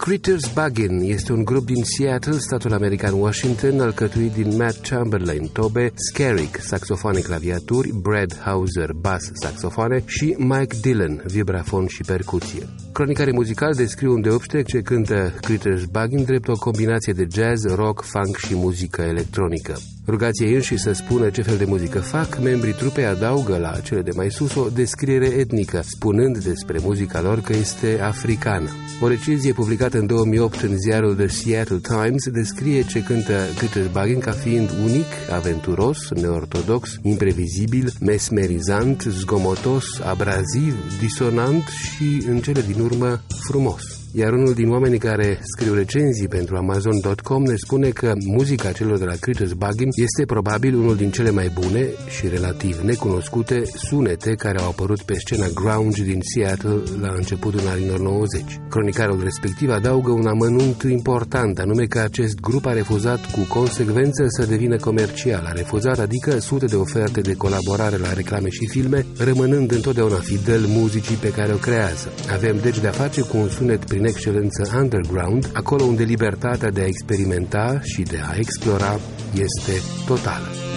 Critters Buggin' este un grup din Seattle, statul american Washington, alcătuit din Matt Chamberlain, tobe, Skerrick, saxofoane, claviaturi, Brad Hauser, bas, saxofoane și Mike Dillon, vibrafon și percuție. Cronicarii muzicali descriu îndeopște ce cântă Critters Buggin' drept o combinație de jazz, rock, funk și muzică electronică. Rugați ei înși să spună ce fel de muzică fac, membrii trupei adaugă la cele de mai sus o descriere etnică, spunând despre muzica lor că este africană. O recizie publicată în 2008 în ziarul The Seattle Times descrie ce cântă Critters Buggin' ca fiind unic, aventuros, neortodox, imprevizibil, mesmerizant, zgomotos, abraziv, disonant și, în cele din urmă, frumos. Iar unul din oamenii care scriu recenzii pentru Amazon.com ne spune că muzica celor de la Critters Buggin' este probabil unul din cele mai bune și relativ necunoscute sunete care au apărut pe scena grunge din Seattle la începutul anilor 90. Cronicarul respectiv adaugă un amănunt important, anume că acest grup a refuzat cu consecvență să devină comercial. A refuzat, adică sute de oferte de colaborare la reclame și filme, rămânând întotdeauna fidel muzicii pe care o creează. Avem deci de-a face cu un sunet prin excelență underground, acolo unde libertatea de a experimenta și de a explora este totală.